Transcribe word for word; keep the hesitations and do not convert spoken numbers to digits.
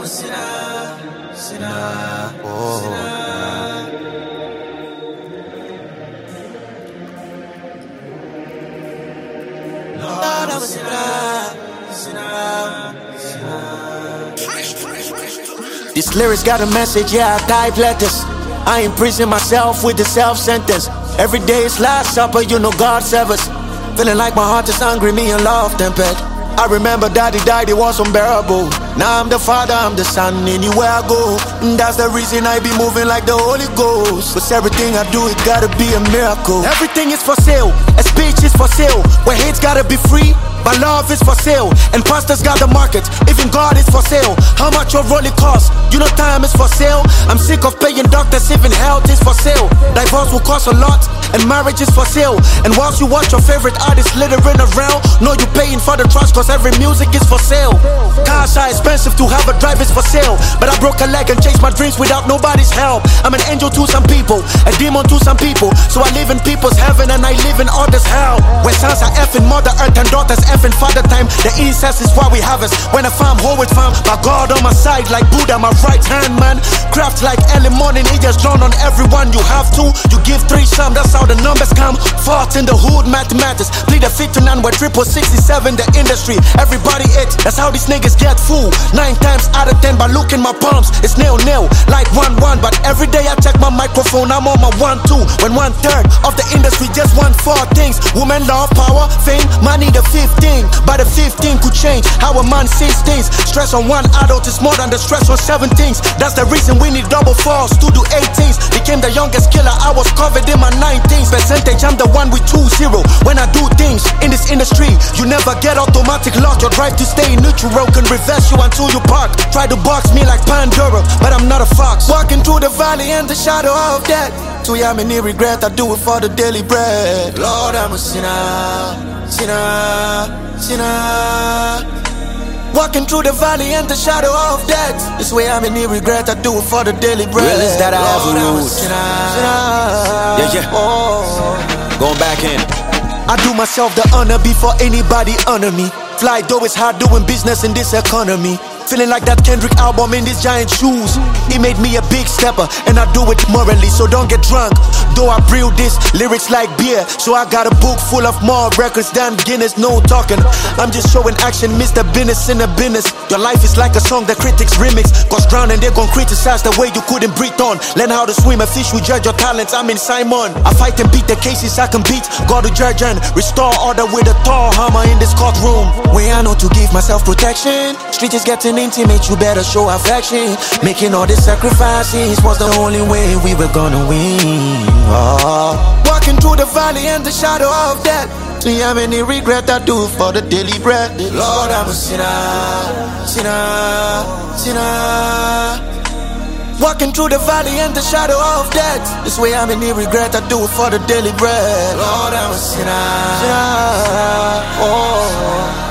a sinner, sinner, oh, sinner. Lord, I'm a sinner, sinner, sinner. These lyrics got a message, yeah, I type letters. I imprison myself with the self-sentence. Every day is last supper, you know God serves. Feeling like my heart is hungry, me and love tempered. I remember daddy died, it was unbearable. Now I'm the father, I'm the son, anywhere I go. And that's the reason I be moving like the Holy Ghost. Cause everything I do, it gotta be a miracle. Everything is for sale, a speech is for sale. Where hate's gotta be free, but love is for sale. And pastors got the market, even God is for sale. How much your rolling cost? You know time is for sale. I'm sick of paying doctors, even health is for sale. Divorce will cost a lot, and marriage is for sale. And whilst you watch your favorite artist littering around, know you paying for the trust cause every music is for sale. Cars are expensive to have, a drive is for sale. But I broke a leg and chased my dreams without nobody's help. I'm an angel to some people, a demon to some people. So I live in people's heaven and I live in others' hell. Where sons are effing mother earth and daughters effing father time. The incest is what we harvest. When I farm, hold with farm. But God on my side like Buddha, my right hand man. Craft like early morning, he just drawn on everyone. You have to, you give three some, that's how the numbers come. Fought in the hood, mathematics. Plead a fit to none, we're triple sixty-seven, the industry. Everybody eats, that's how these niggas get full. Nine times out of ten, by look in my palms, it's nil nil, like one one. But every day I check my microphone, I'm on my one two. When one third of the industry just want four things: women, love, power, fame, money. The fifteen, but the fifteen could change how a man sees things. Stress on one adult is more than the stress on seventeens. That's the reason we need double fours to do eighteens. Became the youngest killer, I was covered in my nineteens. Percentage, I'm the one with two zero. When I do things in this industry, you never get automatic lock. Your drive to stay neutral can reverse you until you park. Try to box me like Pandora, but I'm not a fox. Walking through the valley and the shadow of death. Too yeah, many regret, I do it for the daily bread. Lord, I'm a sinner, sinner, sinner. Walking through the valley and the shadow of death. This way I'm in regret, I do it for the daily bread. Realize that I have a root. Yeah, yeah. Oh. Going back in. I do myself the honor before anybody honor me. Fly though it's hard doing business in this economy. Feeling like that Kendrick album in these giant shoes. It made me a big stepper, and I do it morally, so don't get drunk. Though I brew this, lyrics like beer, so I got a book full of more records than Guinness, no talking. I'm just showing action, Mister Business in the business. Your life is like a song that critics remix. Cause drowning, they gon' criticize the way you couldn't breathe on. Learn how to swim, a fish will judge your talents, I'm in Simon. I fight and beat the cases I can beat. God to judge and restore order with a Thor hammer in this courtroom. When I know to give myself protection, street is getting intimate, you better show affection. Making all these sacrifices was the only way we were gonna win. Oh. Walking through the valley and the shadow of death. Do you have any regret? I do for the daily bread. Lord, I'm a sinner, sinner, sinner. Walking through the valley and the shadow of death. This way I'm in regret, I do it for the daily bread. Lord, I'm a sinner, sinner. Oh.